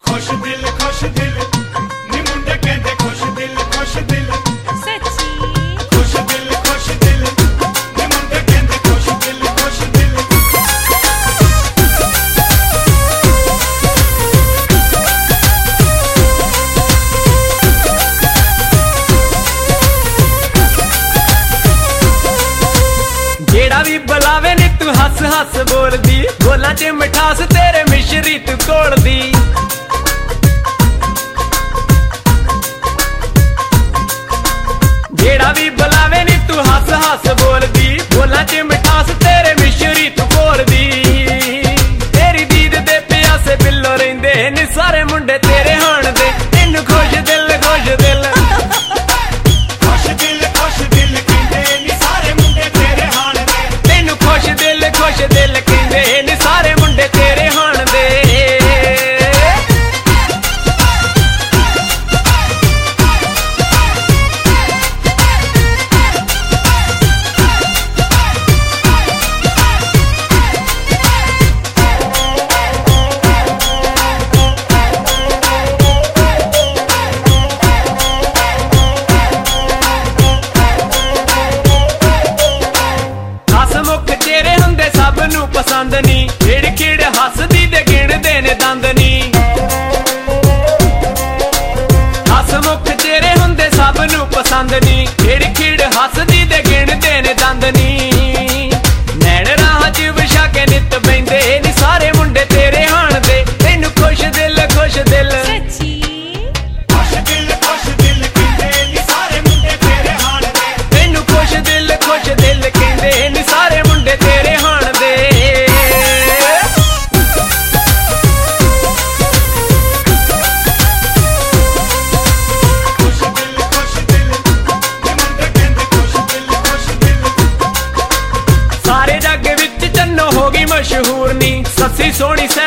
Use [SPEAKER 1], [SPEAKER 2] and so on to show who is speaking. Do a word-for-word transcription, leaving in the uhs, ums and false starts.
[SPEAKER 1] खुश दिल खुश दिल नी मुंडे कहंदे खुश दिल खुश दिल
[SPEAKER 2] सच्ची
[SPEAKER 1] खुश दिल खुश दिल नी मुंडे कहंदे खुश दिल खुश दिल
[SPEAKER 3] जेड़ा भी बुलावे नी तू हस हस बोलदी बोलां च मिठास तेरे मिश्री तू घोलदी जेड़ा भी बुलावे नी तू हस हस बोलदी बोलां च मिठास तेरे मिश्री तू घोलदी तेरी दीद दे प्यासे बिल्लो रहिंदे नी सारे मुंडे तेरे हाण दे तैनू खुश दिल खुश दिल
[SPEAKER 1] खुश दिल खुश दिल कहंदे नी सारे मुंडे तेरे हाण दे
[SPEAKER 3] तैनू खुश दिल खुश दिल कहंदे नी सारे मुंडे तेरे हाण दे हसमुख चेहरे हुंदे सब नू पसंद नी खिड़ खिड़ हसदी दे गिणदे ने दंद नी हसमुख चेहरे हुंदे सब नू पसंद नी खिड़ खिड़ हसदी दे गिणदे ने दंद नी नैन राह च विछा के नित बैंदे नी सारे मुंडे तेरे हाण दे तैनू खुश दिल खुश दिल
[SPEAKER 2] सच्ची
[SPEAKER 1] खुश दिल खुश दिल कहंदे नी सारे मुंडे तेरे हाण दे
[SPEAKER 3] तैनू खुश दिल खुश दिल कहंदे नी सारे मुंडे तेरे हाण दे
[SPEAKER 1] खुश दिल खुश दिल नी मुंडे कहंदे खुश दिल खुश दिल
[SPEAKER 3] सारे जग विच चन्नो हो गई मशहूर नी सस्सी सोहनी